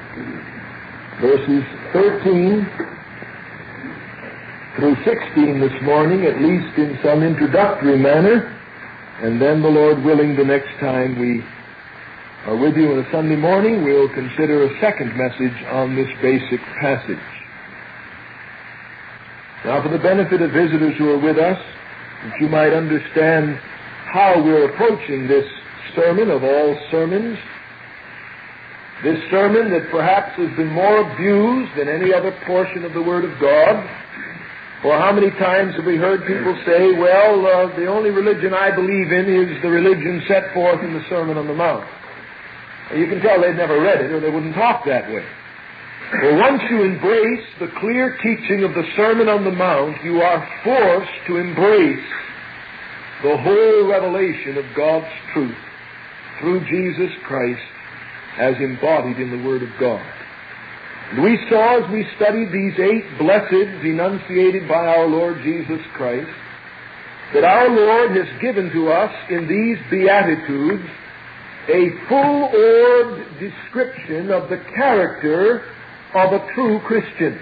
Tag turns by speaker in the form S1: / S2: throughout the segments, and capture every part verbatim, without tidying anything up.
S1: verses thirteen through sixteen this morning, at least in some introductory manner, and then, the Lord willing, the next time we are with you on a Sunday morning, we'll consider a second message on this basic passage. Now, for the benefit of visitors who are with us, that you might understand how we're approaching this sermon of all sermons, this sermon that perhaps has been more abused than any other portion of the Word of God. For how many times have we heard people say, well, uh, the only religion I believe in is the religion set forth in the Sermon on the Mount. You can tell they've never read it or they wouldn't talk that way. Well, once you embrace the clear teaching of the Sermon on the Mount, you are forced to embrace the whole revelation of God's truth through Jesus Christ as embodied in the Word of God. And we saw as we studied these eight blesseds enunciated by our Lord Jesus Christ, that our Lord has given to us in these Beatitudes a full-orbed description of the character of a true Christian.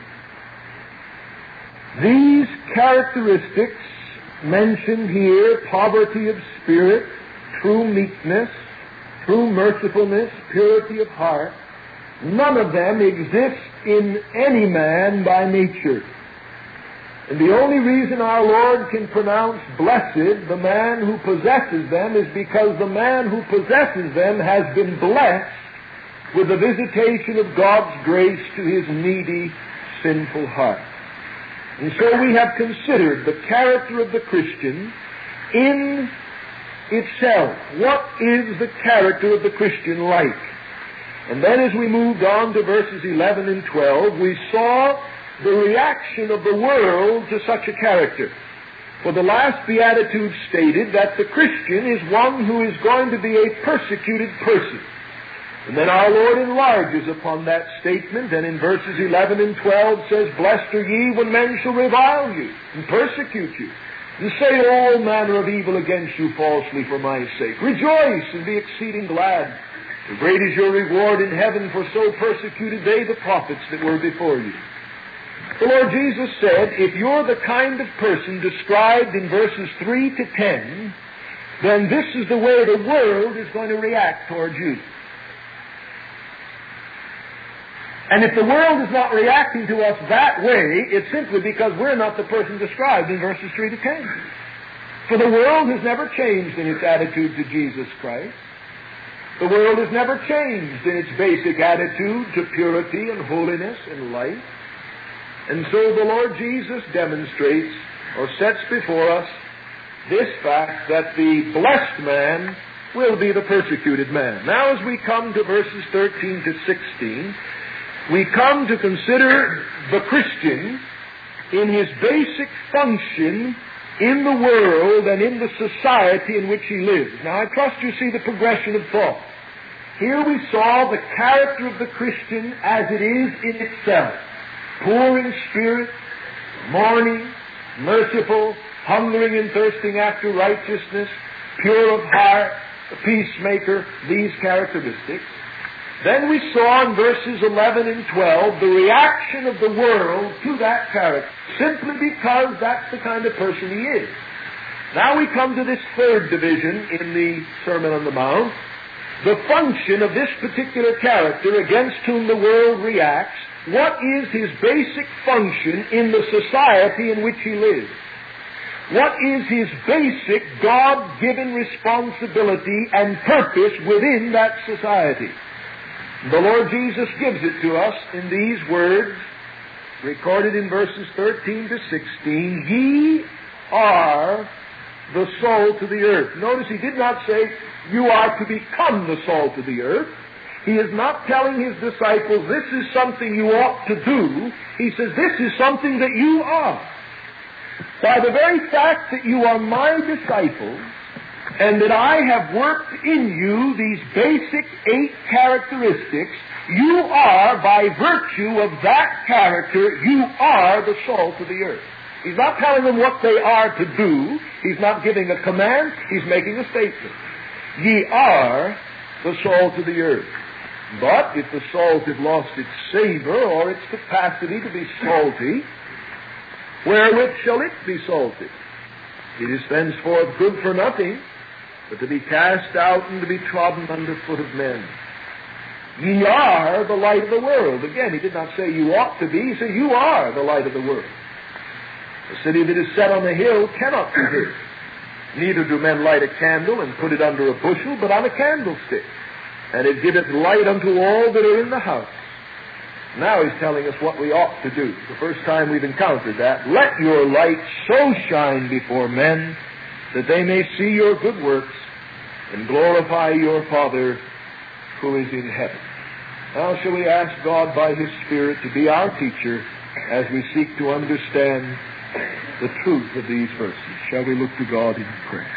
S1: These characteristics mentioned here, poverty of spirit, true meekness, true mercifulness, purity of heart, none of them exist in any man by nature. And the only reason our Lord can pronounce blessed the man who possesses them is because the man who possesses them has been blessed with the visitation of God's grace to his needy, sinful heart. And so we have considered the character of the Christian in itself. What is the character of the Christian like? And then as we moved on to verses eleven and twelve, we saw the reaction of the world to such a character. For the last Beatitude stated that the Christian is one who is going to be a persecuted person. And then our Lord enlarges upon that statement, and in verses eleven and twelve says, Blessed are ye when men shall revile you and persecute you, and say all manner of evil against you falsely for my sake. Rejoice and be exceeding glad. For great is your reward in heaven, for so persecuted they the prophets that were before you. The Lord Jesus said, if you're the kind of person described in verses three to ten, then this is the way the world is going to react towards you. And if the world is not reacting to us that way, it's simply because we're not the person described in verses three to ten. For the world has never changed in its attitude to Jesus Christ. The world has never changed in its basic attitude to purity and holiness and life. And so the Lord Jesus demonstrates or sets before us this fact that the blessed man will be the persecuted man. Now as we come to verses thirteen to sixteen, we come to consider the Christian in his basic function in the world and in the society in which he lives. Now I trust you see the progression of thought. Here we saw the character of the Christian as it is in itself. Poor in spirit, mourning, merciful, hungering and thirsting after righteousness, pure of heart, a peacemaker, these characteristics. Then we saw in verses eleven and twelve the reaction of the world to that character, simply because that's the kind of person he is. Now we come to this third division in the Sermon on the Mount, the function of this particular character against whom the world reacts. What is his basic function in the society in which he lives? What is his basic God-given responsibility and purpose within that society? The Lord Jesus gives it to us in these words, recorded in verses thirteen to sixteen, Ye are the salt of the earth. Notice he did not say, you are to become the salt of the earth. He is not telling his disciples, this is something you ought to do. He says, this is something that you are. By the very fact that you are my disciples, and that I have worked in you these basic eight characteristics, you are, by virtue of that character, you are the salt of the earth. He's not telling them what they are to do. He's not giving a command. He's making a statement. Ye are the salt of the earth. But if the salt has lost its savor or its capacity to be salty, wherewith shall it be salted? It is thenceforth good for nothing, but to be cast out and to be trodden under foot of men. Ye are the light of the world. Again, he did not say you ought to be. He said you are the light of the world. A city that is set on a hill cannot be hid. Neither do men light a candle and put it under a bushel, but on a candlestick. And it giveth light unto all that are in the house. Now he's telling us what we ought to do. The first time we've encountered that. Let your light so shine before men that they may see your good works and glorify your Father who is in heaven. Now shall we ask God by His Spirit to be our teacher as we seek to understand the truth of these verses. Shall we look to God in prayer?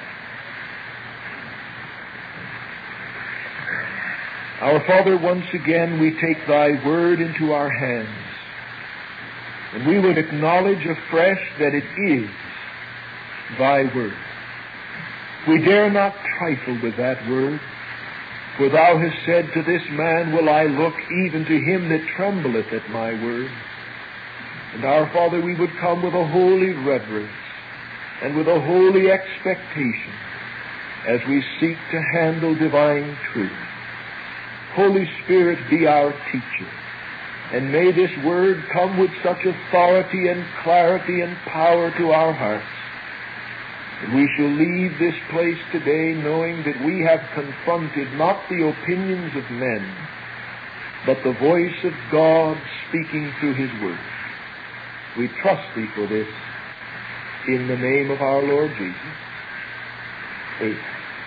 S1: Our Father, once again we take Thy Word into our hands, and we would acknowledge afresh that it is Thy Word. We dare not trifle with that Word, for Thou hast said, to this man will I look, even to him that trembleth at my word. And our Father, we would come with a holy reverence and with a holy expectation as we seek to handle divine truth. Holy Spirit, be our teacher, and may this word come with such authority and clarity and power to our hearts that we shall leave this place today knowing that we have confronted not the opinions of men, but the voice of God speaking through His word. We trust Thee for this in the name of our Lord Jesus. Amen.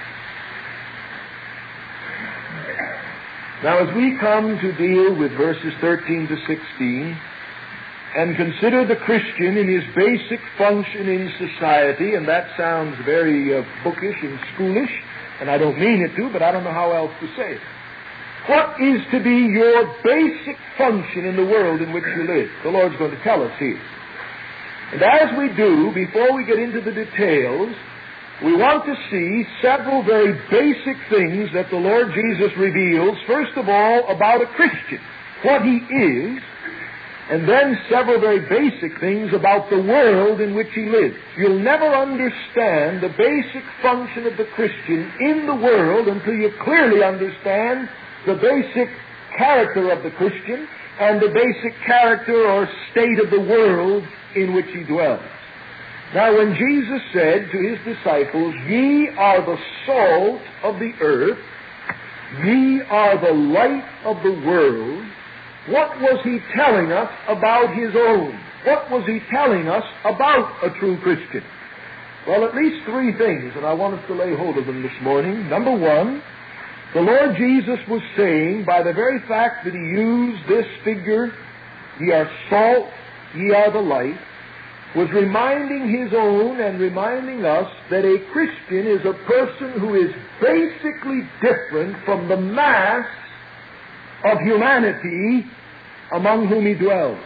S1: Now, as we come to deal with verses thirteen to sixteen and consider the Christian in his basic function in society, and that sounds very uh, bookish and schoolish, and I don't mean it to, but I don't know how else to say it. What is to be your basic function in the world in which you live? The Lord's going to tell us here. And as we do, before we get into the details, we want to see several very basic things that the Lord Jesus reveals, first of all, about a Christian, what he is, and then several very basic things about the world in which he lives. You'll never understand the basic function of the Christian in the world until you clearly understand the basic character of the Christian and the basic character or state of the world in which he dwells. Now, when Jesus said to his disciples, "Ye are the salt of the earth, ye are the light of the world," what was he telling us about his own? What was he telling us about a true Christian? Well, at least three things, and I want us to lay hold of them this morning. Number one, the Lord Jesus was saying, by the very fact that he used this figure, "Ye are salt, ye are the light," was reminding his own and reminding us that a Christian is a person who is basically different from the mass of humanity among whom he dwells.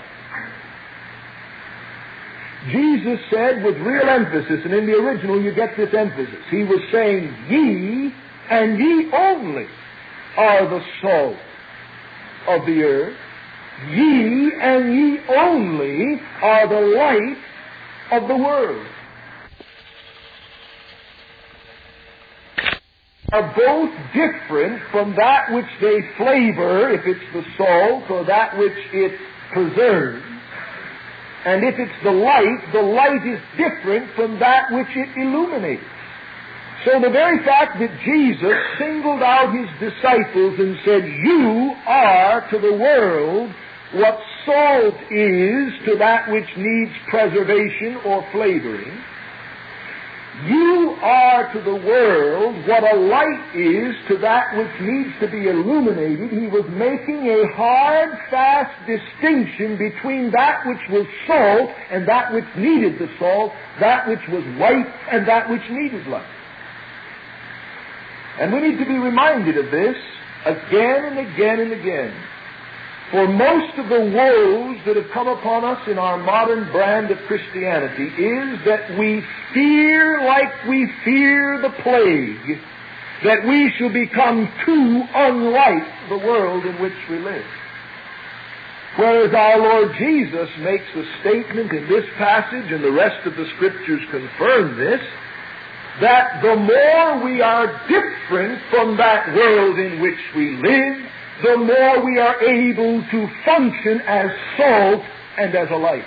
S1: Jesus said with real emphasis, and in the original you get this emphasis, he was saying, "Ye and ye only are the salt of the earth. Ye and ye only are the light of the world." Are both different from that which they flavor, if it's the salt, or that which it preserves. And if it's the light, the light is different from that which it illuminates. So the very fact that Jesus singled out his disciples and said, "You are to the world what salt is to that which needs preservation or flavoring. You are to the world what a light is to that which needs to be illuminated." He was making a hard, fast distinction between that which was salt and that which needed the salt, that which was light and that which needed light. And we need to be reminded of this again and again and again. For most of the woes that have come upon us in our modern brand of Christianity is that we fear like we fear the plague that we shall become too unlike the world in which we live. Whereas our Lord Jesus makes a statement in this passage, and the rest of the Scriptures confirm this, that the more we are different from that world in which we live, the more we are able to function as salt and as a light.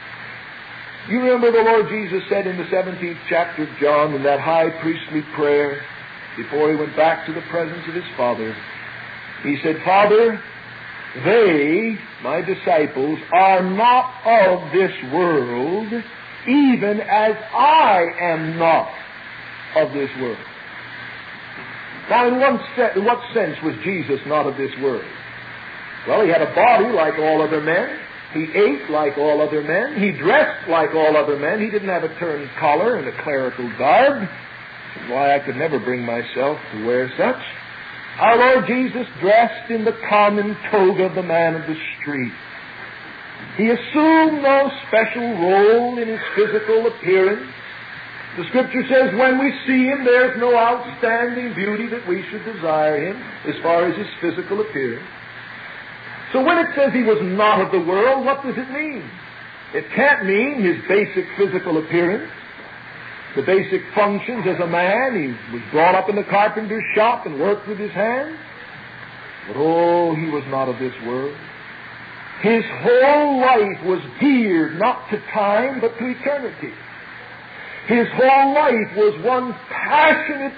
S1: You remember the Lord Jesus said in the seventeenth chapter of John, in that high priestly prayer, before he went back to the presence of his Father, he said, Father, they, my disciples, are not of this world, even as I am not of this world. Now, in what, se- in what sense was Jesus not of this world? Well, he had a body like all other men. He ate like all other men. He dressed like all other men. He didn't have a turned collar and a clerical garb, which is why I could never bring myself to wear such. Our Lord Jesus dressed in the common toga of the man of the street. He assumed no special role in his physical appearance. The Scripture says when we see him, there's no outstanding beauty that we should desire him as far as his physical appearance. So when it says he was not of the world, what does it mean? It can't mean his basic physical appearance, the basic functions as a man. He was brought up in the carpenter's shop and worked with his hands. But oh, he was not of this world. His whole life was geared not to time, but to eternity. His whole life was one passionate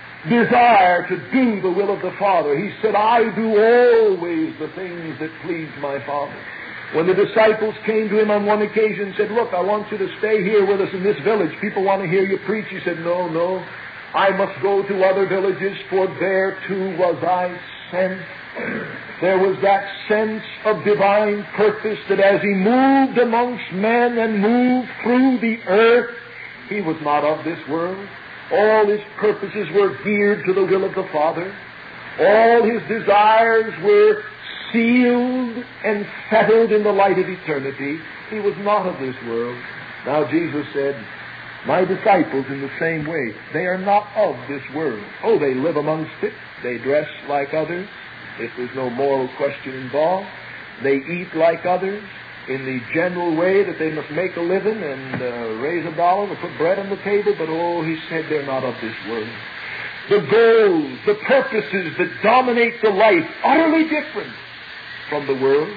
S1: desire to do the will of the Father. He said, I do always the things that please my Father. When the disciples came to him on one occasion and said, look, I want you to stay here with us in this village. People want to hear you preach. He said, no, no. I must go to other villages, for there too was I sent. There was that sense of divine purpose that as he moved amongst men and moved through the earth, he was not of this world. All his purposes were geared to the will of the Father. All his desires were sealed and settled in the light of eternity. He was not of this world. Now Jesus said, my disciples in the same way, they are not of this world. Oh, they live amongst it. They dress like others, if there's no moral question involved. They eat like others in the general way that they must make a living and uh, raise a dollar to put bread on the table. But oh, he said, they're not of this world. The goals, the purposes that dominate the life, utterly different from the world.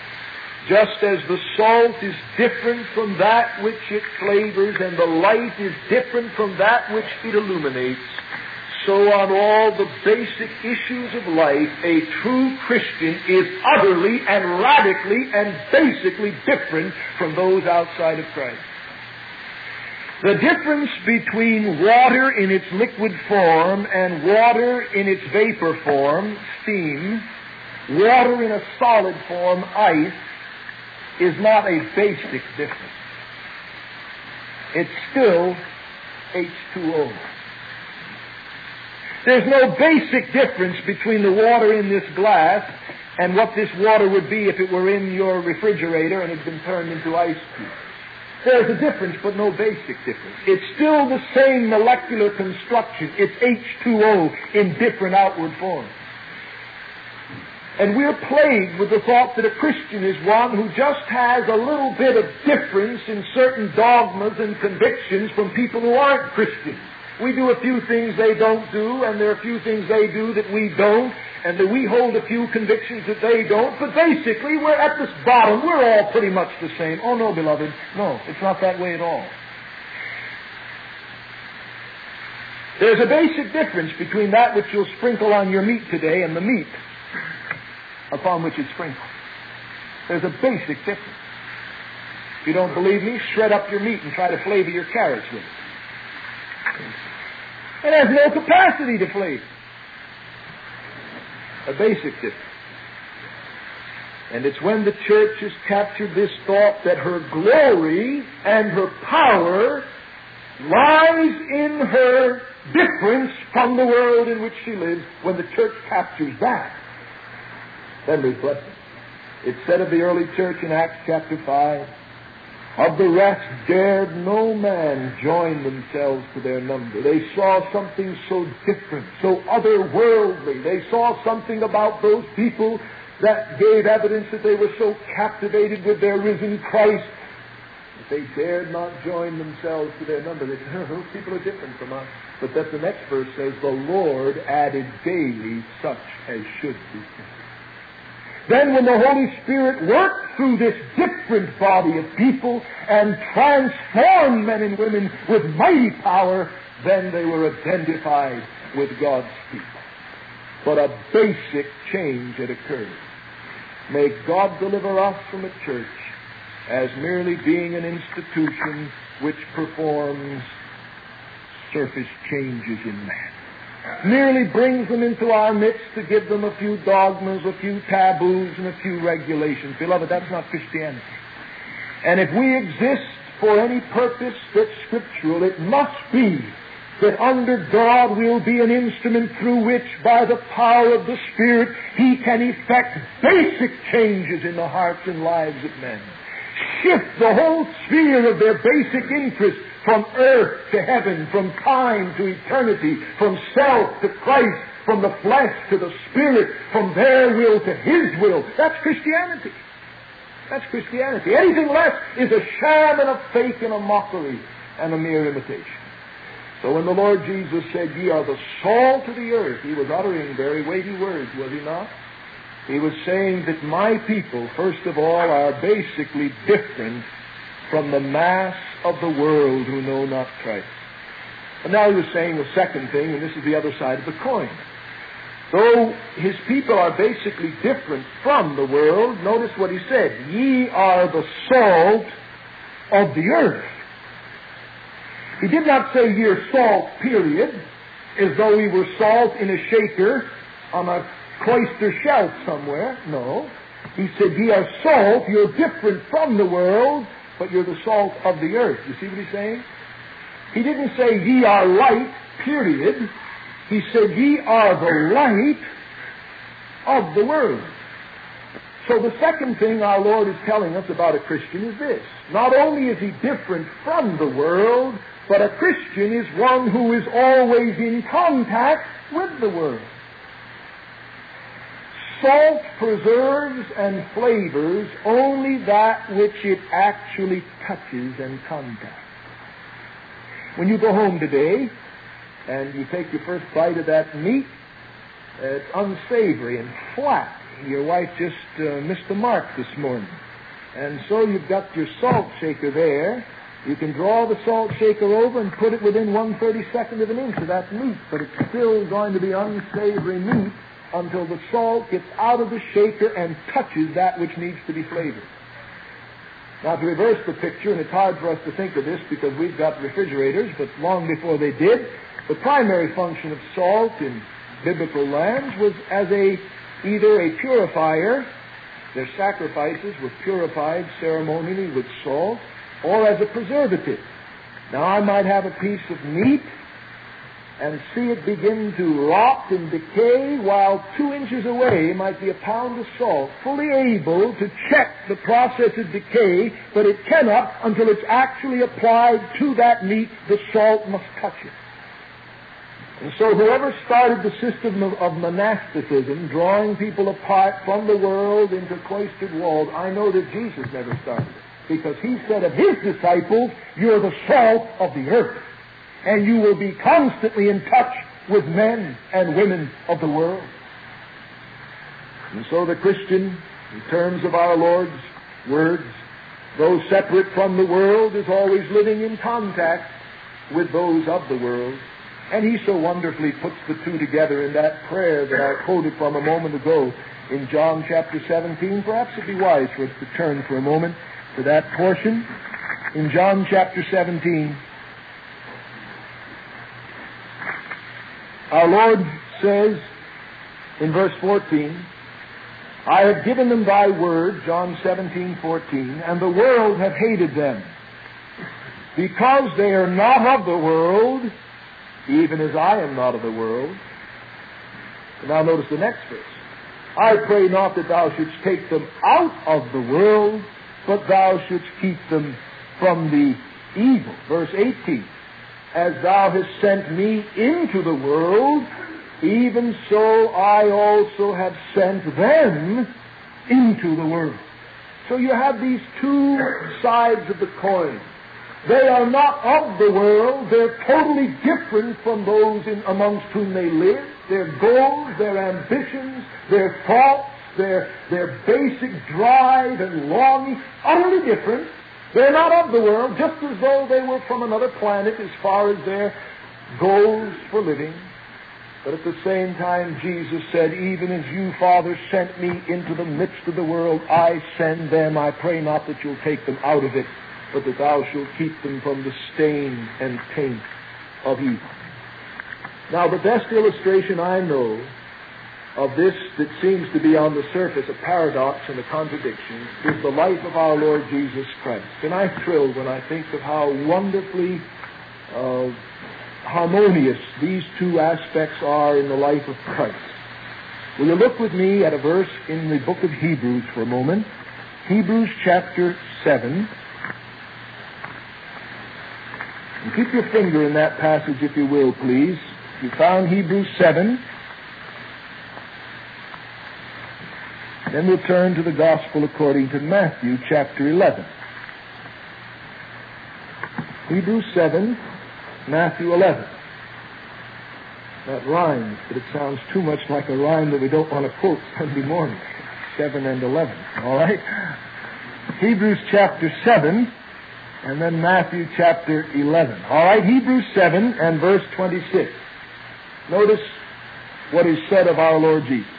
S1: Just as the salt is different from that which it flavors and the light is different from that which it illuminates, so on all the basic issues of life, a true Christian is utterly and radically and basically different from those outside of Christ. The difference between water in its liquid form and water in its vapor form, steam, water in a solid form, ice, is not a basic difference. It's still H two O. There's no basic difference between the water in this glass and what this water would be if it were in your refrigerator and had been turned into ice cubes. There's a difference, but no basic difference. It's still the same molecular construction. It's H two O in different outward forms. And we're plagued with the thought that a Christian is one who just has a little bit of difference in certain dogmas and convictions from people who aren't Christians. We do a few things they don't do, and there are a few things they do that we don't, and that we hold a few convictions that they don't, but basically we're at this bottom. We're all pretty much the same. Oh, no, beloved. No, it's not that way at all. There's a basic difference between that which you'll sprinkle on your meat today and the meat upon which it's sprinkled. There's a basic difference. If you don't believe me, shred up your meat and try to flavor your carrots with it. It has no capacity to flavor. A basic difference. And it's when the church has captured this thought that her glory and her power lies in her difference from the world in which she lives. When the church captures that, then there's blessing. It's said of the early church in Acts chapter five, Of the rest dared no man join themselves to their number. They saw something so different, so otherworldly. They saw something about those people that gave evidence that they were so captivated with their risen Christ that they dared not join themselves to their number. They said, oh, those people are different from us. But that the next verse says, the Lord added daily such as should be saved. Then when the Holy Spirit worked through this different body of people and transformed men and women with mighty power, then they were identified with God's people. But a basic change had occurred. May God deliver us from a church as merely being an institution which performs surface changes in man. Merely brings them into our midst to give them a few dogmas, a few taboos, and a few regulations. Beloved, that's not Christianity. And if we exist for any purpose that's scriptural, it must be that under God will be an instrument through which, by the power of the Spirit, He can effect basic changes in the hearts and lives of men. Shift the whole sphere of their basic interest from earth to heaven, from time to eternity, from self to Christ, from the flesh to the Spirit, from their will to His will. That's Christianity. That's Christianity. Anything less is a sham and a fake and a mockery and a mere imitation. So when the Lord Jesus said, ye are the salt of the earth, He was uttering very weighty words, was He not? He was saying that my people, first of all, are basically different from the mass of the world who know not Christ. And now He was saying the second thing, and this is the other side of the coin. Though His people are basically different from the world, notice what He said, ye are the salt of the earth. He did not say ye are salt, period, as though we were salt in a shaker on a cloister shelf somewhere. No. He said, ye are salt, you're different from the world, but you're the salt of the earth. You see what He's saying? He didn't say, ye are light, period. He said, ye are the light of the world. So the second thing our Lord is telling us about a Christian is this. Not only is he different from the world, but a Christian is one who is always in contact with the world. Salt preserves and flavors only that which it actually touches and contacts. When you go home today and you take your first bite of that meat, it's unsavory and flat. Your wife just uh, missed the mark this morning. And so you've got your salt shaker there. You can draw the salt shaker over and put it within one thirty-second of an inch of that meat, but it's still going to be unsavory meat until the salt gets out of the shaker and touches that which needs to be flavored. Now, to reverse the picture, and it's hard for us to think of this because we've got refrigerators, but long before they did, the primary function of salt in biblical lands was as a either a purifier, their sacrifices were purified ceremonially with salt, or as a preservative. Now, I might have a piece of meat and see it begin to rot and decay, while two inches away might be a pound of salt, fully able to check the process of decay, but it cannot until it's actually applied to that meat. The salt must touch it. And so whoever started the system of, of monasticism, drawing people apart from the world into cloistered walls, I know that Jesus never started it, because He said of His disciples, you're the salt of the earth, and you will be constantly in touch with men and women of the world. And so the Christian, in terms of our Lord's words, though separate from the world, is always living in contact with those of the world. And He so wonderfully puts the two together in that prayer that I quoted from a moment ago in John chapter seventeen. Perhaps it'd be wise for us to turn for a moment to that portion. In John chapter seventeen, our Lord says in verse fourteen, I have given them thy word, John seventeen fourteen, and the world hath hated them, because they are not of the world, even as I am not of the world. And now notice the next verse. I pray not that thou shouldst take them out of the world, but thou shouldst keep them from the evil. Verse eighteen, as thou hast sent me into the world, even so I also have sent them into the world. So you have these two sides of the coin. They are not of the world. They're totally different from those in, amongst whom they live. Their goals, their ambitions, their thoughts, their, their basic drive and longing, utterly different. They're not of the world, just as though they were from another planet as far as their goals for living. But at the same time, Jesus said, even as you, Father, sent me into the midst of the world, I send them. I pray not that you'll take them out of it, but that thou shalt keep them from the stain and taint of evil. Now, the best illustration I know of this that seems to be on the surface a paradox and a contradiction is the life of our Lord Jesus Christ. And I thrill when I think of how wonderfully uh, harmonious these two aspects are in the life of Christ. Will you look with me at a verse in the book of Hebrews for a moment? Hebrews chapter seven. And keep your finger in that passage, if you will, please. If you found Hebrews seven, then we'll turn to the Gospel according to Matthew chapter eleven. Hebrews seven, Matthew eleven. That rhymes, but it sounds too much like a rhyme that we don't want to quote Sunday morning. seven and eleven. All right? Hebrews chapter seven, and then Matthew chapter eleven. All right? Hebrews seven and verse twenty-six. Notice what is said of our Lord Jesus.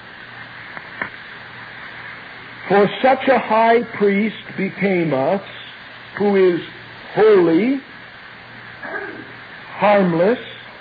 S1: For such a high priest became us, who is holy, harmless,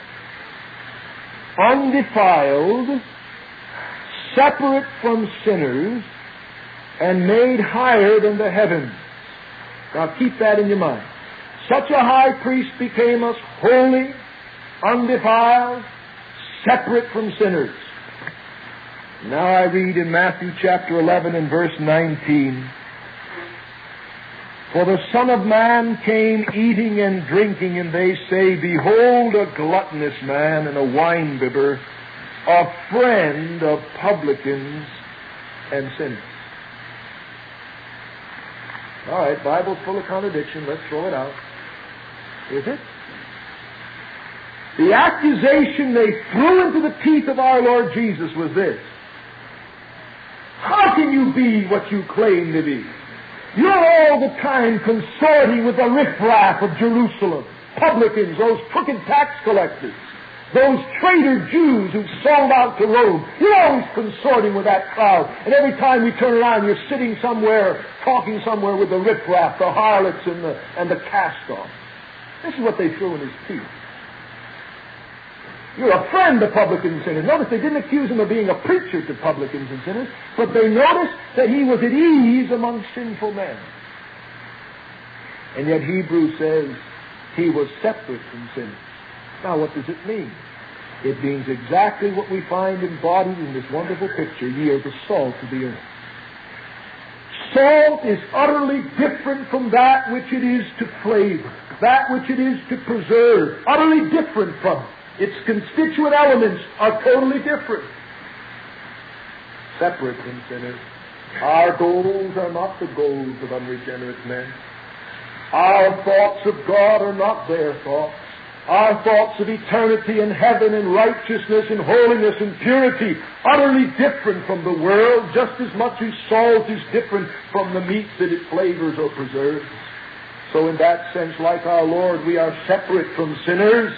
S1: undefiled, separate from sinners, and made higher than the heavens. Now keep that in your mind. Such a high priest became us holy, undefiled, separate from sinners. Now I read in Matthew chapter eleven and verse nineteen, for the Son of Man came eating and drinking, and they say, behold, a gluttonous man and a winebibber, a friend of publicans and sinners. All right, Bible's full of contradiction. Let's throw it out. Is it? The accusation they threw into the teeth of our Lord Jesus was this: how can you be what you claim to be? You're all the time consorting with the riffraff of Jerusalem, publicans, those crooked tax collectors, those traitor Jews who sold out to Rome. You're always consorting with that crowd. And every time we turn around, you're sitting somewhere, talking somewhere with the riffraff, the harlots, and the, and the cast-offs. This is what they threw in his teeth. You're a friend of publicans and sinners. Notice they didn't accuse him of being a preacher to publicans and sinners, but they noticed that he was at ease among sinful men. And yet Hebrews says he was separate from sinners. Now what does it mean? It means exactly what we find embodied in this wonderful picture: ye are the salt of the earth. Salt is utterly different from that which it is to flavor, that which it is to preserve, utterly different from it. Its constituent elements are totally different. Separate from sinners. Our goals are not the goals of unregenerate men. Our thoughts of God are not their thoughts. Our thoughts of eternity and heaven and righteousness and holiness and purity, utterly different from the world, just as much as salt is different from the meat that it flavors or preserves. So in that sense, like our Lord, we are separate from sinners,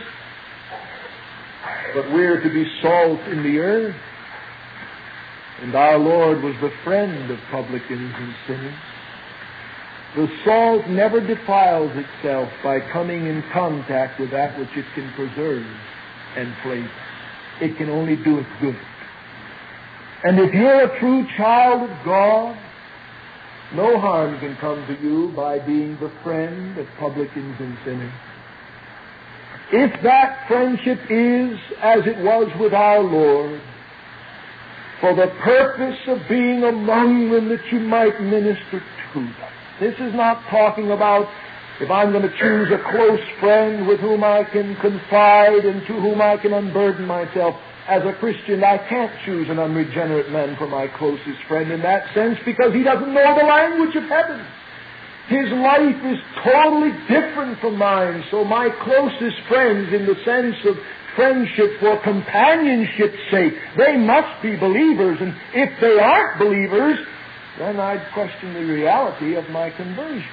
S1: but we're to be salt in the earth. And our Lord was the friend of publicans and sinners. The salt never defiles itself by coming in contact with that which it can preserve and flavor. It can only do it good. And if you're a true child of God, no harm can come to you by being the friend of publicans and sinners. If that friendship is, as it was with our Lord, for the purpose of being among them that you might minister to them. This is not talking about if I'm going to choose a close friend with whom I can confide and to whom I can unburden myself, as a Christian, I can't choose an unregenerate man for my closest friend in that sense, because he doesn't know the language of heaven. His life is totally different from mine, so my closest friends, in the sense of friendship for companionship's sake, they must be believers, and if they aren't believers, then I'd question the reality of my conversion.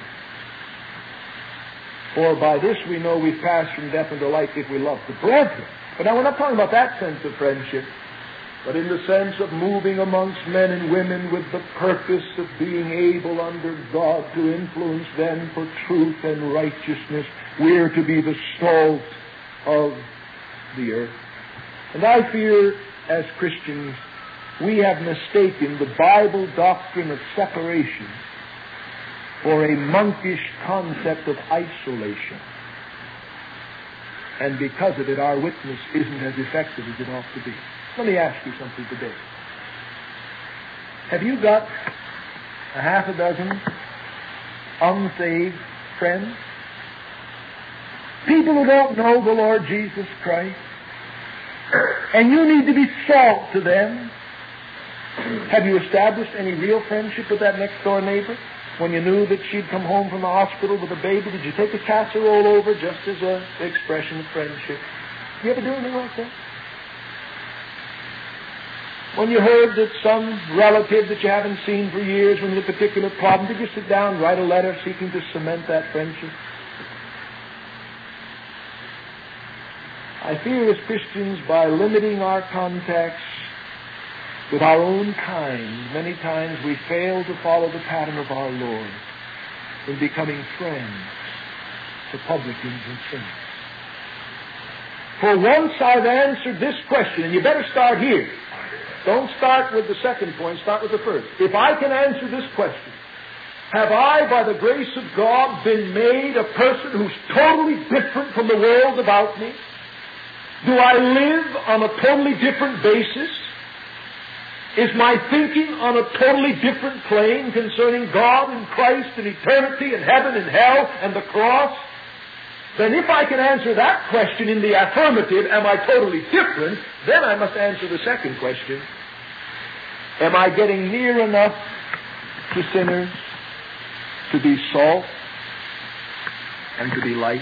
S1: For by this we know we've passed from death unto life if we love the brethren. But now we're not talking about that sense of friendship, but in the sense of moving amongst men and women with the purpose of being able under God to influence them for truth and righteousness. We're to be the salt of the earth. And I fear, as Christians, we have mistaken the Bible doctrine of separation for a monkish concept of isolation. And because of it, our witness isn't as effective as it ought to be. Let me ask you something today. Have you got a half a dozen unsaved friends? People who don't know the Lord Jesus Christ. And you need to be salt to them. Have you established any real friendship with that next door neighbor? When you knew that she'd come home from the hospital with a baby, did you take a casserole over just as an expression of friendship? You ever do anything like that? When you heard that some relative that you haven't seen for years was in a particular problem, did you sit down and write a letter seeking to cement that friendship? I fear as Christians, by limiting our contacts with our own kind, many times we fail to follow the pattern of our Lord in becoming friends to publicans and sinners. For once I've answered this question, and you better start here. Don't start with the second point, start with the first. If I can answer this question, have I, by the grace of God, been made a person who's totally different from the world about me? Do I live on a totally different basis? Is my thinking on a totally different plane concerning God and Christ and eternity and heaven and hell and the cross? Then if I can answer that question in the affirmative, am I totally different? Then I must answer the second question. Am I getting near enough to sinners to be salt and to be light?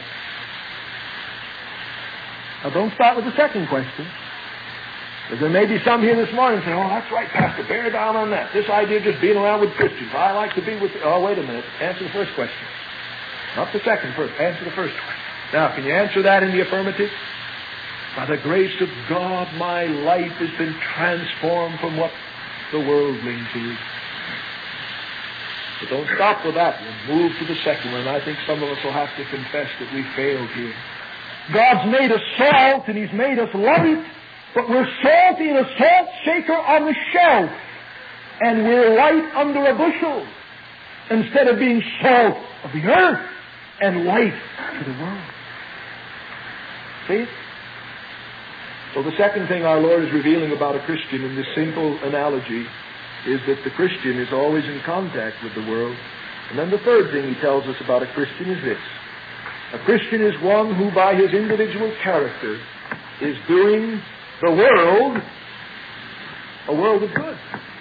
S1: Now don't start with the second question. Because there may be some here this morning saying, oh, that's right, Pastor, bear down on that. This idea of just being around with Christians. I like to be with... Oh, wait a minute. Answer the first question. Not the second first. Answer the first question. Now, can you answer that in the affirmative? By the grace of God, my life has been transformed from what the worldlings is. But don't stop with that one. Move to the second one. I think some of us will have to confess that we failed here. God's made us salt and He's made us light, but we're salt in a salt shaker on the shelf, and we're light under a bushel, instead of being salt of the earth and light to the world. See? So the second thing our Lord is revealing about a Christian in this simple analogy is that the Christian is always in contact with the world. And then the third thing He tells us about a Christian is this. A Christian is one who by his individual character is doing the world a world of good.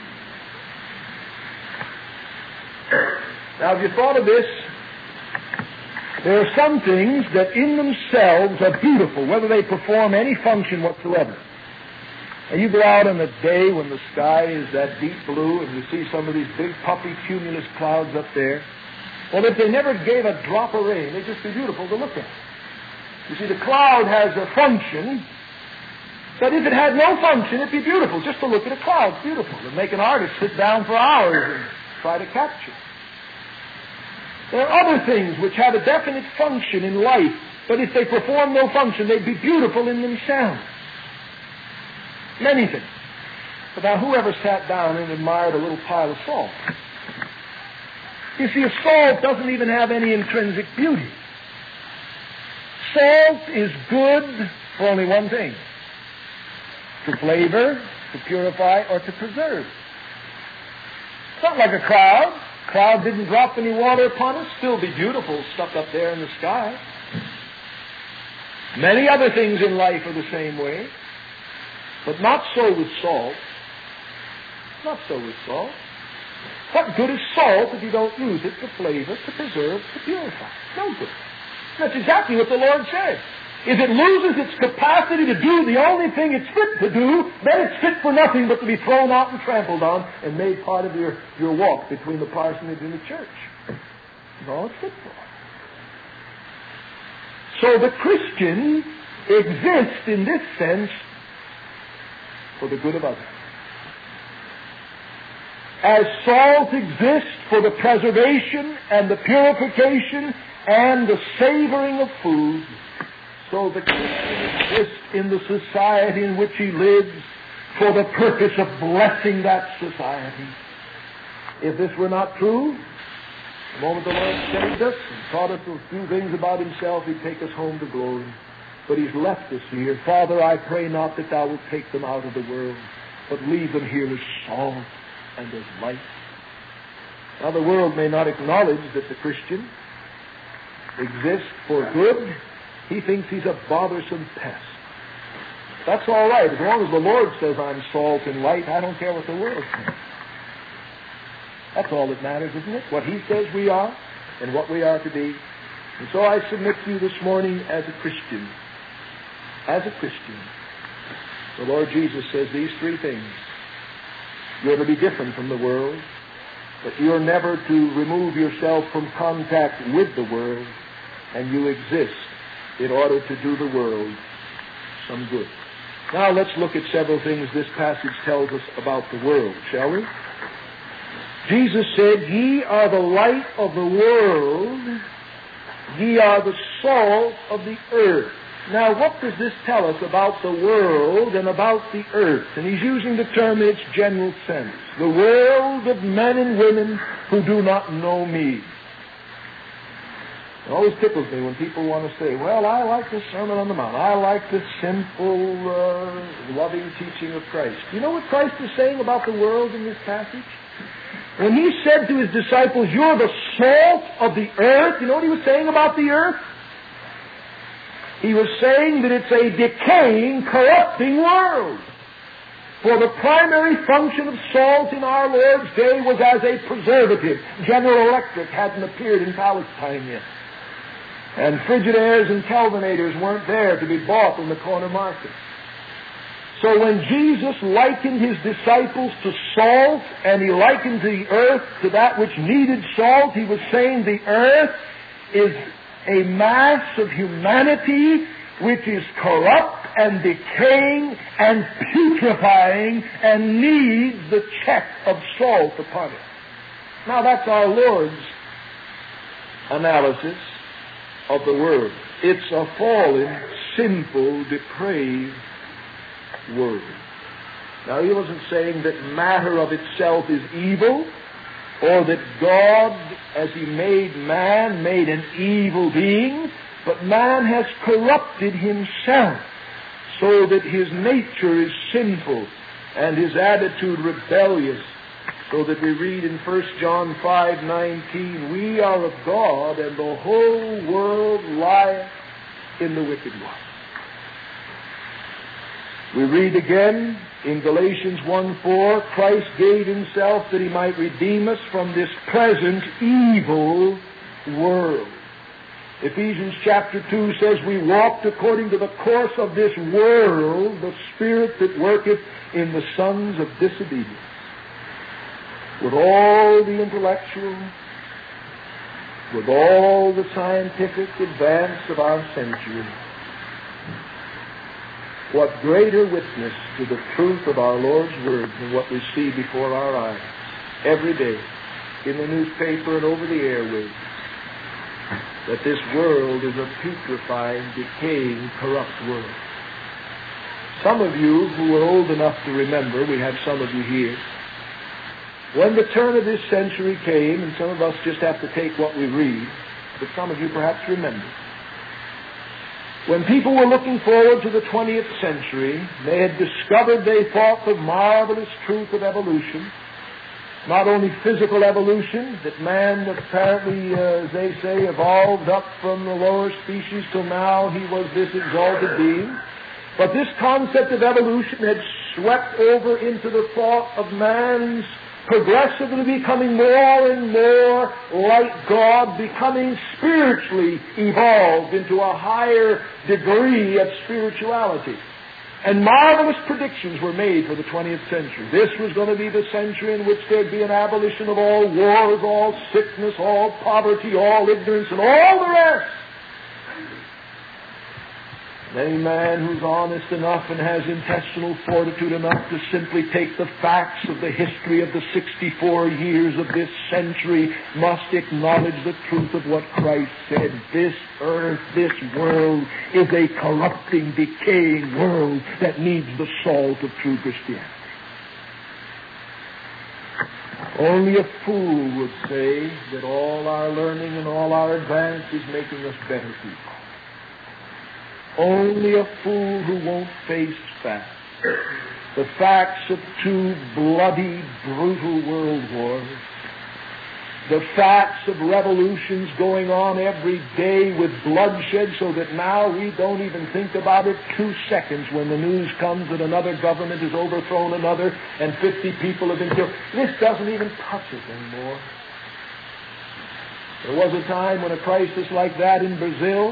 S1: Now, have you thought of this? There are some things that in themselves are beautiful, whether they perform any function whatsoever. And you go out on a day when the sky is that deep blue and you see some of these big puffy cumulus clouds up there. Well, if they never gave a drop of rain, they'd just be beautiful to look at. You see, the cloud has a function, but if it had no function, it'd be beautiful. Just to look at a cloud, it's beautiful. It'd make an artist sit down for hours and try to capture it. There are other things which have a definite function in life, but if they perform no function, they'd be beautiful in themselves. Many things. But now, who ever sat down and admired a little pile of salt? You see, a salt doesn't even have any intrinsic beauty. Salt is good for only one thing: to flavor, to purify, or to preserve. It's not like a cloud. Cloud didn't drop any water upon us, still be beautiful stuck up there in the sky. Many other things in life are the same way. But not so with salt. Not so with salt. What good is salt if you don't use it to flavor, to preserve, to purify? No good. That's exactly what the Lord said. If it loses its capacity to do the only thing it's fit to do, then it's fit for nothing but to be thrown out and trampled on and made part of your, your walk between the parsonage and the church. That's all it's fit for. So the Christian exists in this sense for the good of others. As salt exists for the preservation and the purification and the savoring of food, so the Christian exists in the society in which he lives for the purpose of blessing that society. If this were not true, the moment the Lord saved us and taught us a few things about himself, he'd take us home to glory. But he's left us here. Father, I pray not that thou wilt take them out of the world, but leave them here as salt and as light. Now the world may not acknowledge that the Christian exists for good. He thinks he's a bothersome pest. That's all right. As long as the Lord says I'm salt and light, I don't care what the world says. That's all that matters, isn't it? What he says we are and what we are to be. And so I submit to you this morning as a Christian. As a Christian. The Lord Jesus says these three things. You're to be different from the world, but you're never to remove yourself from contact with the world, and you exist in order to do the world some good. Now let's look at several things this passage tells us about the world, shall we? Jesus said, ye are the light of the world, ye are the salt of the earth. Now what does this tell us about the world and about the earth? And he's using the term in its general sense. The world of men and women who do not know me. It always tickles me when people want to say, well, I like the Sermon on the Mount. I like the simple, uh, loving teaching of Christ. You know what Christ is saying about the world in this passage? When he said to his disciples, you're the salt of the earth, you know what he was saying about the earth? He was saying that it's a decaying, corrupting world. For the primary function of salt in our Lord's day was as a preservative. General Electric hadn't appeared in Palestine yet. And Frigidaires and Kelvinators weren't there to be bought in the corner market. So when Jesus likened his disciples to salt, and he likened the earth to that which needed salt, he was saying the earth is a mass of humanity which is corrupt and decaying and putrefying and needs the check of salt upon it. Now that's our Lord's analysis of the world. It's a fallen, sinful, depraved world. Now he wasn't saying that matter of itself is evil, or that God, as he made man, made an evil being, but man has corrupted himself so that his nature is sinful and his attitude rebellious, so that we read in First John five nineteen, we are of God, and the whole world lieth in the wicked one. We read again in Galatians one four, Christ gave himself that he might redeem us from this present evil world. Ephesians chapter two says, we walked according to the course of this world, the spirit that worketh in the sons of disobedience. With all the intellectual, with all the scientific advance of our century, what greater witness to the truth of our Lord's Word than what we see before our eyes every day in the newspaper and over the airwaves, that this world is a putrefying, decaying, corrupt world. Some of you who are old enough to remember, we have some of you here, when the turn of this century came, and some of us just have to take what we read, but some of you perhaps remember, when people were looking forward to the twentieth century, they had discovered, they thought, the marvelous truth of evolution, not only physical evolution, that man apparently, uh, as they say, evolved up from the lower species till now he was this exalted being, but this concept of evolution had swept over into the thought of man's progressively becoming more and more like God, becoming spiritually evolved into a higher degree of spirituality. And marvelous predictions were made for the twentieth century. This was going to be the century in which there'd be an abolition of all wars, all sickness, all poverty, all ignorance, and all the rest. Any man who's honest enough and has intestinal fortitude enough to simply take the facts of the history of the sixty-four years of this century must acknowledge the truth of what Christ said. This earth, this world, is a corrupting, decaying world that needs the salt of true Christianity. Only a fool would say that all our learning and all our advance is making us better people. Only a fool who won't face facts. The facts of two bloody, brutal world wars. The facts of revolutions going on every day with bloodshed so that now we don't even think about it two seconds when the news comes that another government has overthrown another and fifty people have been killed. This doesn't even touch us anymore. There was a time when a crisis like that in Brazil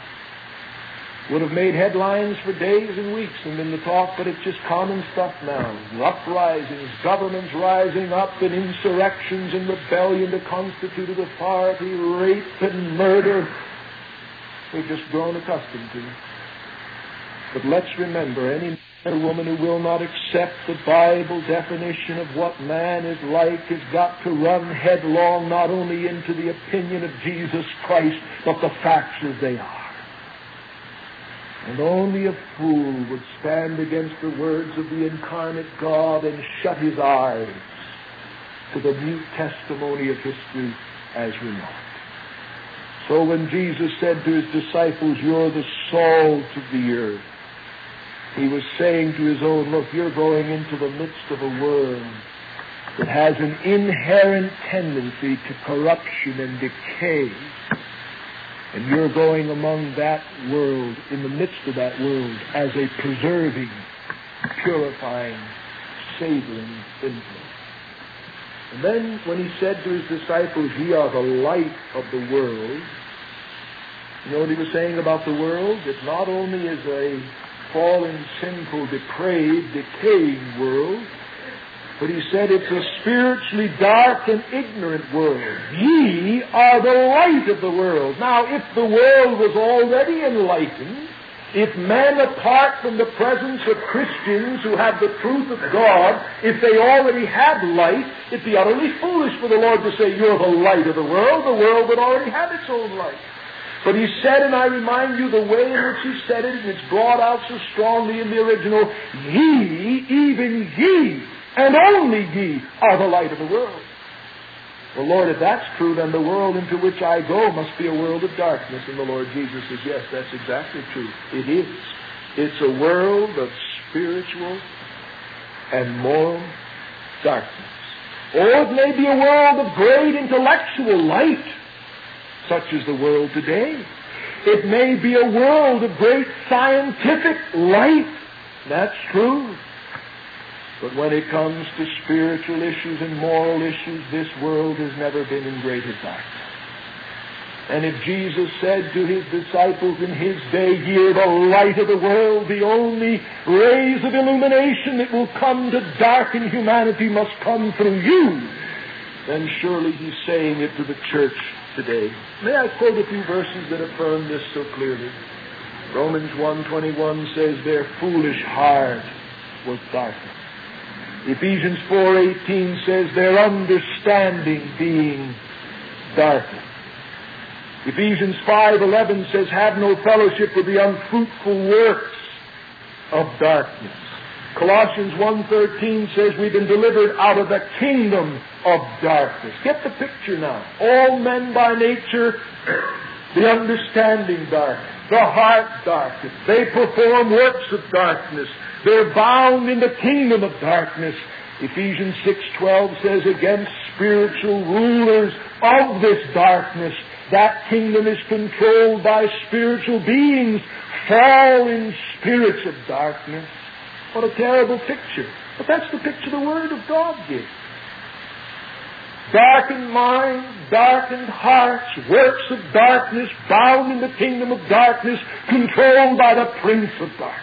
S1: would have made headlines for days and weeks and been the talk, but it's just common stuff now. Uprisings, governments rising up in insurrections and rebellion to constituted authority, rape and murder. We've just grown accustomed to it. But let's remember, any man or woman who will not accept the Bible definition of what man is like has got to run headlong not only into the opinion of Jesus Christ, but the facts as they are. And only a fool would stand against the words of the incarnate God and shut his eyes to the mute testimony of history as we know it. So when Jesus said to his disciples, "You're the salt of the earth," he was saying to his own, look, you're going into the midst of a world that has an inherent tendency to corruption and decay. And you're going among that world, in the midst of that world, as a preserving, purifying, savoring influence. And then when he said to his disciples, "Ye are the light of the world," you know what he was saying about the world? It not only is a fallen, sinful, depraved, decaying world, but he said it's a spiritually dark and ignorant world. Ye are the light of the world. Now, if the world was already enlightened, if men, apart from the presence of Christians who have the truth of God, if they already had light, it'd be utterly foolish for the Lord to say, "You're the light of the world." The world would already have its own light. But he said, and I remind you the way in which he said it, and it's brought out so strongly in the original, "Ye, even ye, and only ye, are the light of the world." Well, Lord, if that's true, then the world into which I go must be a world of darkness. And the Lord Jesus says, yes, that's exactly true. It is. It's a world of spiritual and moral darkness. Or it may be a world of great intellectual light, such as the world today. It may be a world of great scientific light. That's true. But when it comes to spiritual issues and moral issues, this world has never been in greater darkness. And if Jesus said to his disciples in his day, "Ye are the light of the world," the only rays of illumination that will come to darken humanity must come through you, then surely he's saying it to the church today. May I quote a few verses that affirm this so clearly? Romans one twenty-one says, "Their foolish heart was darkened." Ephesians four eighteen says, "Their understanding being darkened." Ephesians five eleven says, "Have no fellowship with the unfruitful works of darkness." Colossians one thirteen says, "We've been delivered out of the kingdom of darkness." Get the picture now. All men by nature, the understanding darkened, the heart darkened. They perform works of darkness. They're bound in the kingdom of darkness. Ephesians six twelve says, against spiritual rulers of this darkness. That kingdom is controlled by spiritual beings, fallen spirits of darkness. What a terrible picture. But that's the picture the Word of God gives. Darkened minds, darkened hearts, works of darkness, bound in the kingdom of darkness, controlled by the prince of darkness.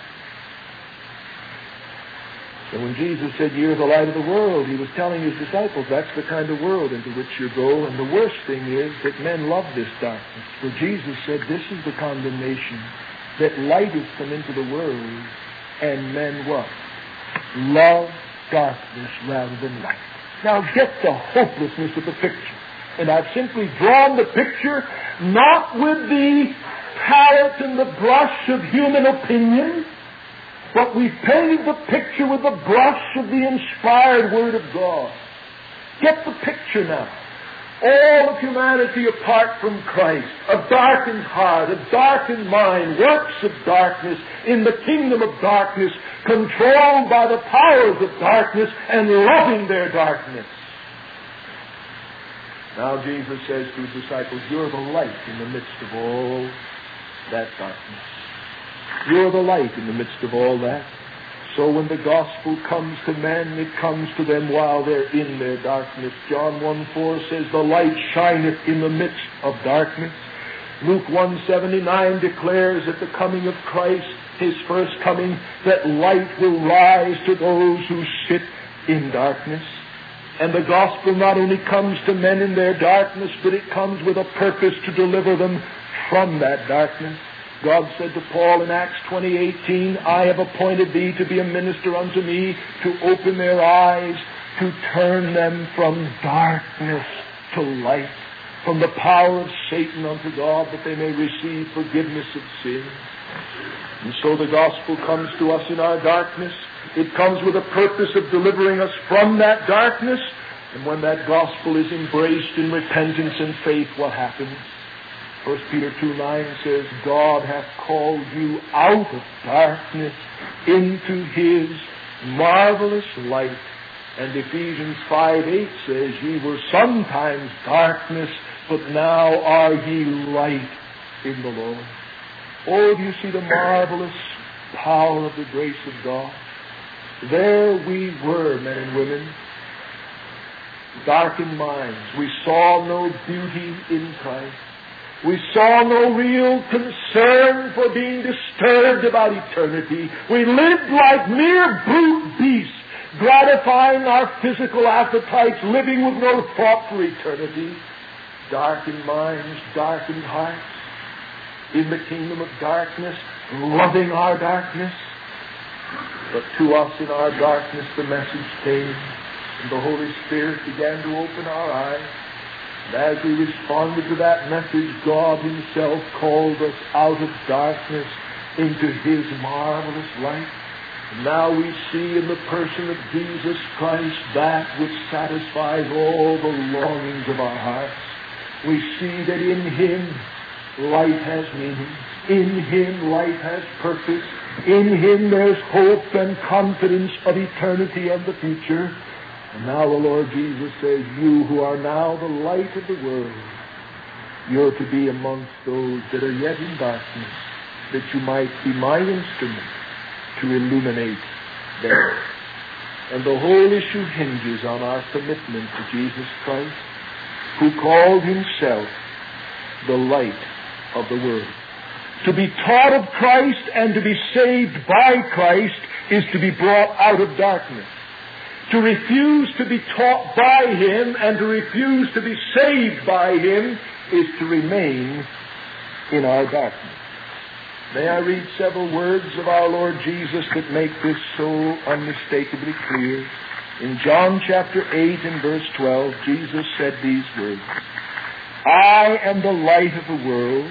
S1: So when Jesus said, "You're the light of the world," He was telling His disciples, that's the kind of world into which you go. And the worst thing is that men love this darkness. For Jesus said, this is the condemnation, that light has come into the world, and men what? Love darkness rather than light. Now get the hopelessness of the picture. And I've simply drawn the picture not with the palette and the brush of human opinion, but we've painted the picture with the brush of the inspired Word of God. Get the picture now. All of humanity apart from Christ, a darkened heart, a darkened mind, works of darkness in the kingdom of darkness, controlled by the powers of darkness and loving their darkness. Now Jesus says to His disciples, you're the light in the midst of all that darkness. You're the light in the midst of all that. So when the gospel comes to men, it comes to them while they're in their darkness. John one four says, the light shineth in the midst of darkness. Luke one seventy-nine declares at the coming of Christ, His first coming, that light will rise to those who sit in darkness. And the gospel not only comes to men in their darkness, but it comes with a purpose to deliver them from that darkness. God said to Paul in Acts twenty eighteen, I have appointed thee to be a minister unto me, to open their eyes, to turn them from darkness to light, from the power of Satan unto God, that they may receive forgiveness of sins. And so the gospel comes to us in our darkness. It comes with a purpose of delivering us from that darkness. And when that gospel is embraced in repentance and faith, what happens? First Peter two nine says, God hath called you out of darkness into His marvelous light. And Ephesians five eight says, ye were sometimes darkness, but now are ye light in the Lord. Oh, do you see the marvelous power of the grace of God? There we were, men and women, darkened minds. We saw no beauty in Christ. We saw no real concern for being disturbed about eternity. We lived like mere brute beasts, gratifying our physical appetites, living with no thought for eternity. Darkened minds, darkened hearts, in the kingdom of darkness, loving our darkness. But to us in our darkness the message came, and the Holy Spirit began to open our eyes. And as we responded to that message, God Himself called us out of darkness into His marvelous light. And now we see in the person of Jesus Christ that which satisfies all the longings of our hearts. We see that in Him light has meaning. In Him light has purpose. In Him there's hope and confidence of eternity and the future. And now the Lord Jesus says, you who are now the light of the world, you're to be amongst those that are yet in darkness, that you might be my instrument to illuminate them. And the whole issue hinges on our commitment to Jesus Christ, who called Himself the light of the world. To be taught of Christ and to be saved by Christ is to be brought out of darkness. To refuse to be taught by Him and to refuse to be saved by Him is to remain in our darkness. May I read several words of our Lord Jesus that make this so unmistakably clear. In John chapter eight and verse twelve, Jesus said these words, I am the light of the world.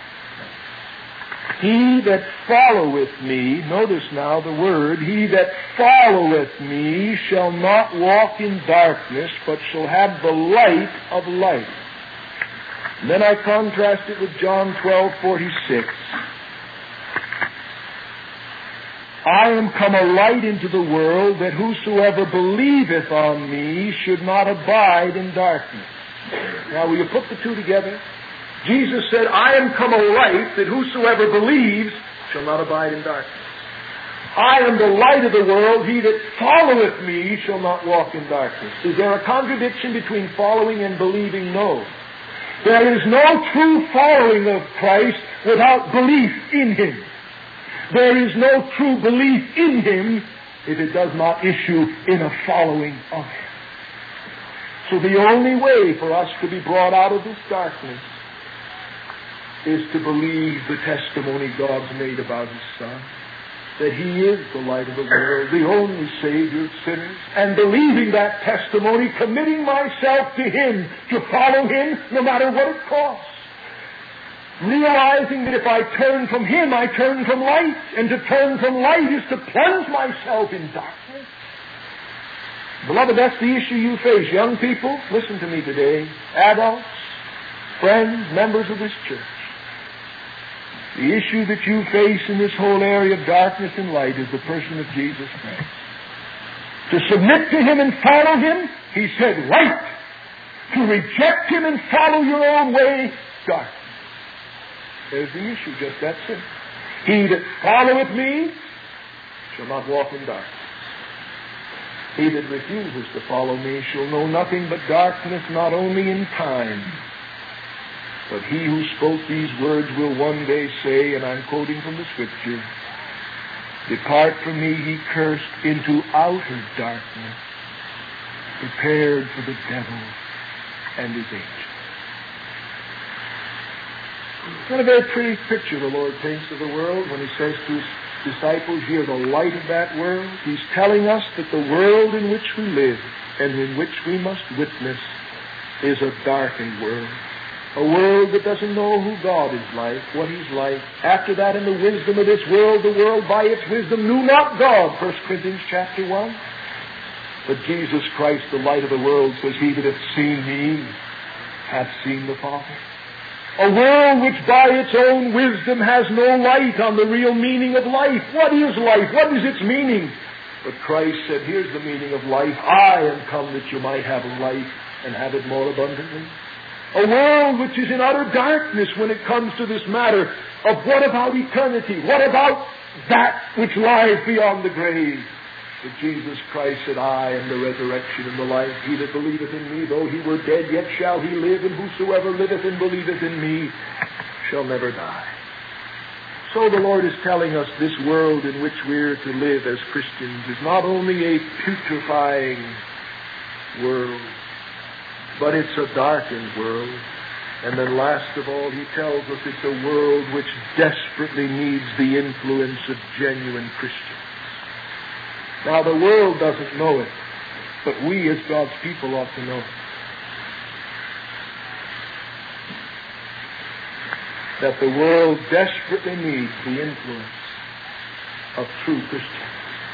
S1: He that followeth me, notice now the word, he that followeth me shall not walk in darkness, but shall have the light of life. And then I contrast it with John twelve forty-six. I am come a light into the world, that whosoever believeth on me should not abide in darkness. Now, will you put the two together? Jesus said, I am come a light, that whosoever believes shall not abide in darkness. I am the light of the world. He that followeth me shall not walk in darkness. Is there a contradiction between following and believing? No. There is no true following of Christ without belief in Him. There is no true belief in Him if it does not issue in a following of Him. So the only way for us to be brought out of this darkness is to believe the testimony God's made about His Son, that He is the light of the world, the only Savior of sinners, and believing that testimony, committing myself to Him, to follow Him no matter what it costs. Realizing that if I turn from Him, I turn from light, and to turn from light is to plunge myself in darkness. Beloved, that's the issue you face. Young people, listen to me today. Adults, friends, members of this church. The issue that you face in this whole area of darkness and light is the person of Jesus Christ. To submit to Him and follow Him, He said, light. To reject Him and follow your own way, darkness. There's the issue, just that simple. He that followeth me shall not walk in darkness. He that refuses to follow me shall know nothing but darkness, not only in time, but he who spoke these words will one day say, and I'm quoting from the Scripture, depart from me, ye cursed, into outer darkness, prepared for the devil and his angels. What a very pretty picture the Lord paints of the world when He says to His disciples, ye are the light of that world. He's telling us that the world in which we live and in which we must witness is a darkened world. A world that doesn't know who God is like, what He's like. After that, in the wisdom of this world, the world by its wisdom knew not God, First Corinthians chapter one. But Jesus Christ, the light of the world, says, he that hath seen me hath seen the Father. A world which by its own wisdom has no light on the real meaning of life. What is life? What is its meaning? But Christ said, here's the meaning of life. I am come that you might have life and have it more abundantly. A world which is in utter darkness when it comes to this matter of what about eternity? What about that which lies beyond the grave? But Jesus Christ said, I am the resurrection and the life. He that believeth in me, though he were dead, yet shall he live, and whosoever liveth and believeth in me shall never die. So the Lord is telling us this world in which we're to live as Christians is not only a putrefying world, but it's a darkened world. And then last of all, He tells us it's a world which desperately needs the influence of genuine Christians. Now, the world doesn't know it, but we as God's people ought to know it. That the world desperately needs the influence of true Christians.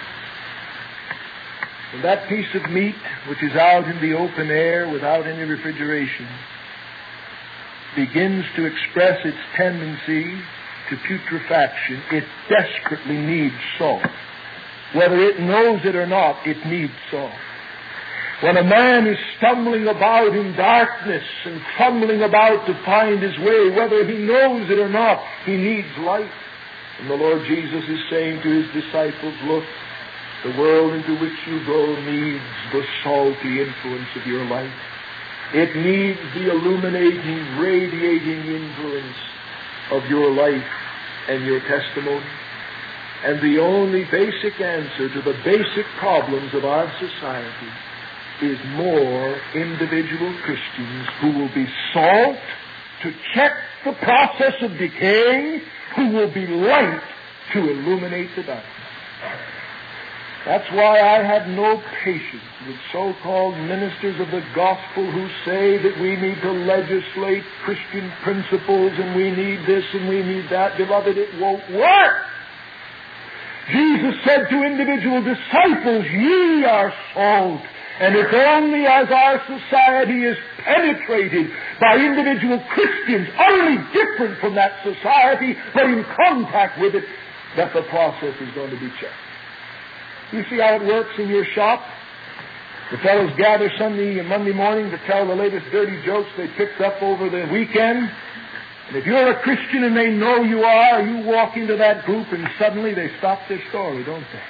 S1: And that piece of meat, which is out in the open air without any refrigeration, begins to express its tendency to putrefaction. It desperately needs salt. Whether it knows it or not, it needs salt. When a man is stumbling about in darkness and fumbling about to find his way, whether he knows it or not, he needs light. And the Lord Jesus is saying to His disciples, look, the world into which you go needs the salty influence of your light. It needs the illuminating, radiating influence of your life and your testimony. And the only basic answer to the basic problems of our society is more individual Christians who will be salt to check the process of decay, who will be light to illuminate the darkness. That's why I have no patience with so-called ministers of the gospel who say that we need to legislate Christian principles and we need this and we need that. Beloved, it won't work. Jesus said to individual disciples, ye are salt. And it's only as our society is penetrated by individual Christians, utterly different from that society, but in contact with it, that the process is going to be checked. You see how it works in your shop? The fellows gather Sunday and Monday morning to tell the latest dirty jokes they picked up over the weekend. And if you're a Christian and they know you are, you walk into that group and suddenly they stop their story, don't they?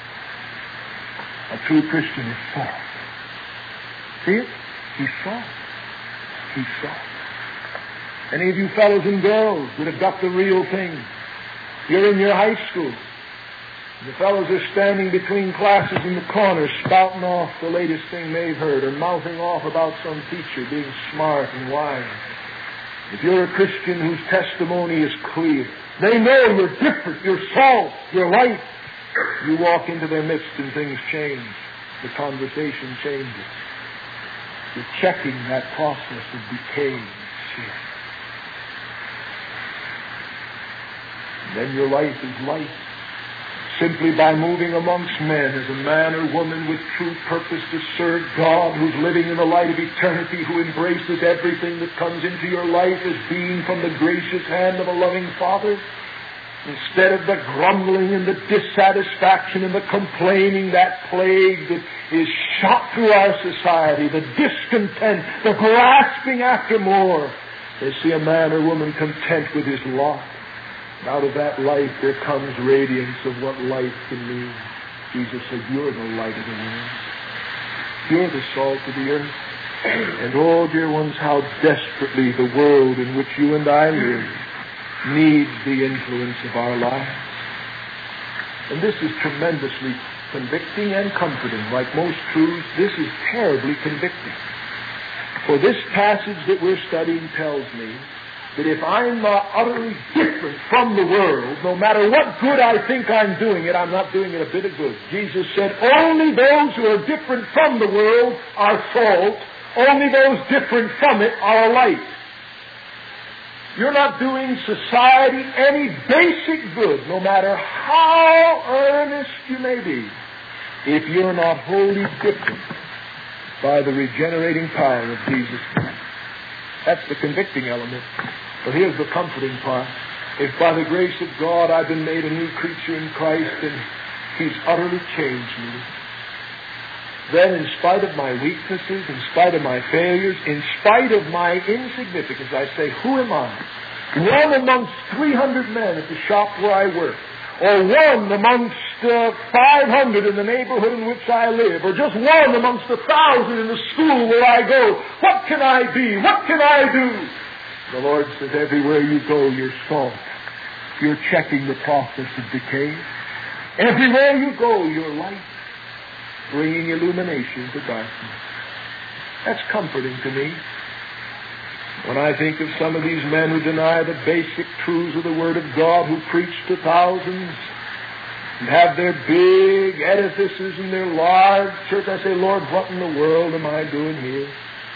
S1: A true Christian is soft. See it? He's soft. He's soft. Any of you fellows and girls that have got the real thing, you're in your high school. The fellows are standing between classes in the corner, spouting off the latest thing they've heard, or mouthing off about some teacher being smart and wise. If you're a Christian whose testimony is clear, they know you're different, you're salt, you're light. You walk into their midst and things change. The conversation changes. You're checking that process of decay and sin. And then your life is light. Simply by moving amongst men as a man or woman with true purpose to serve God, who's living in the light of eternity, who embraces everything that comes into your life as being from the gracious hand of a loving Father, instead of the grumbling and the dissatisfaction and the complaining, that plague that is shot through our society, the discontent, the grasping after more. They see a man or woman content with his lot. And out of that life there comes radiance of what life can mean. Jesus said, you're the light of the world. You're the salt of the earth. And oh, dear ones, how desperately the world in which you and I live needs the influence of our lives. And this is tremendously convicting and comforting. Like most truths, this is terribly convicting. For this passage that we're studying tells me that if I'm not utterly different from the world, no matter what good I think I'm doing it, I'm not doing it a bit of good. Jesus said, only those who are different from the world are salt. Only those different from it are a light. You're not doing society any basic good, no matter how earnest you may be, if you're not wholly different by the regenerating power of Jesus Christ. That's the convicting element. But here's the comforting part. If by the grace of God I've been made a new creature in Christ and He's utterly changed me, then in spite of my weaknesses, in spite of my failures, in spite of my insignificance, I say, who am I? One amongst three hundred men at the shop where I work, or one amongst uh, five hundred in the neighborhood in which I live, or just one amongst a thousand in the school where I go. What can I be? What can I do? The Lord says, everywhere you go, you're salt. You're checking the process of decay. Everywhere you go, you're light, bringing illumination to darkness. That's comforting to me. When I think of some of these men who deny the basic truths of the Word of God, who preach to thousands, and have their big edifices and their large church, I say, Lord, what in the world am I doing here?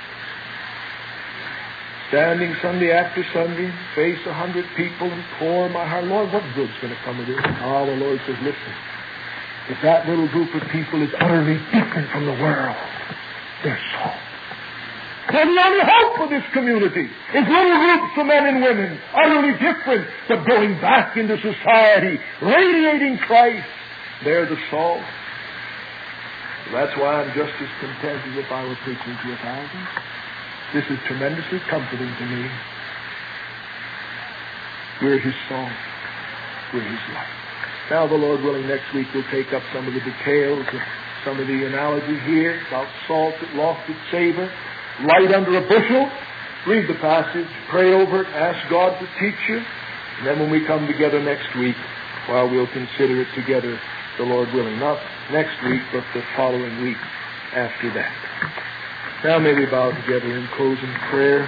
S1: Standing Sunday after Sunday, face a hundred people and pour my heart. Lord, what good's going to come of this? Ah, the Lord says, listen, if that little group of people is utterly different from the world, they're salt. Then the only hope for this community is little groups of men and women, utterly different, but going back into society, radiating Christ. They're the salt. That's why I'm just as content as if I were preaching to a thousand. This is tremendously comforting to me. We're His salt. We're His light. Now, the Lord willing, next week we'll take up some of the details of some of the analogy here about salt that lost its savor, light under a bushel. Read the passage, pray over it, ask God to teach you. And then when we come together next week, well, we'll consider it together, the Lord willing. Not next week, but the following week after that. Now may we bow together in closing prayer.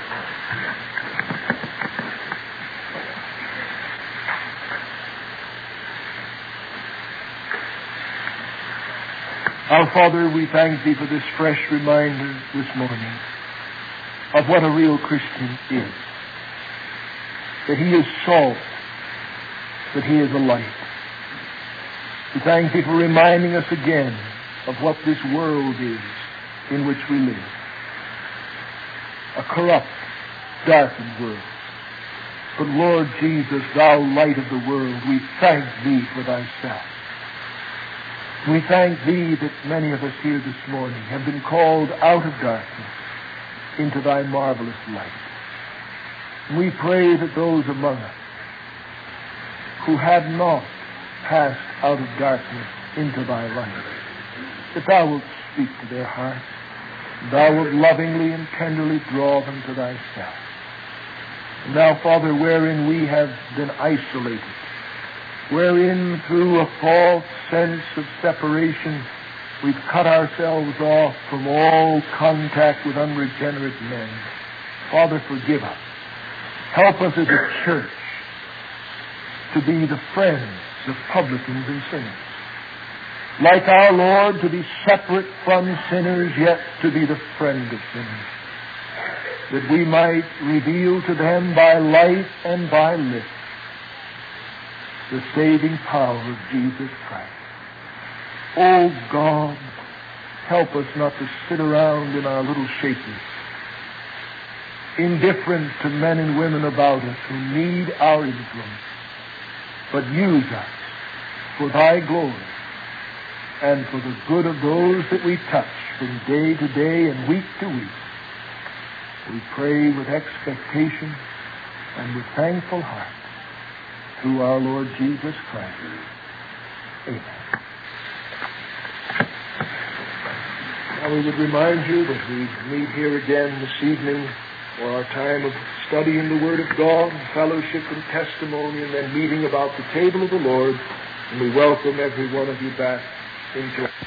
S1: Our Father, we thank Thee for this fresh reminder this morning of what a real Christian is. That he is salt, that he is a light. We thank Thee for reminding us again of what this world is in which we live. A corrupt, darkened world. But Lord Jesus, thou light of the world, we thank thee for thyself. We thank thee that many of us here this morning have been called out of darkness into thy marvelous light. We pray that those among us who have not passed out of darkness into thy light, that thou wilt speak to their hearts, thou wilt lovingly and tenderly draw them to thyself. And now, Father, wherein we have been isolated, wherein through a false sense of separation we've cut ourselves off from all contact with unregenerate men, Father, forgive us. Help us as a church to be the friends of publicans and sinners. Like our Lord, to be separate from sinners, yet to be the friend of sinners, that we might reveal to them by life and by lip the saving power of Jesus Christ. Oh God, help us not to sit around in our little shakiness, indifferent to men and women about us who need our influence, but use us for thy glory and for the good of those that we touch from day to day and week to week. We pray with expectation and with thankful heart through our Lord Jesus Christ. Amen. Now we would remind you that we meet here again this evening for our time of studying the Word of God, fellowship and testimony, and then meeting about the table of the Lord. And we welcome every one of you back into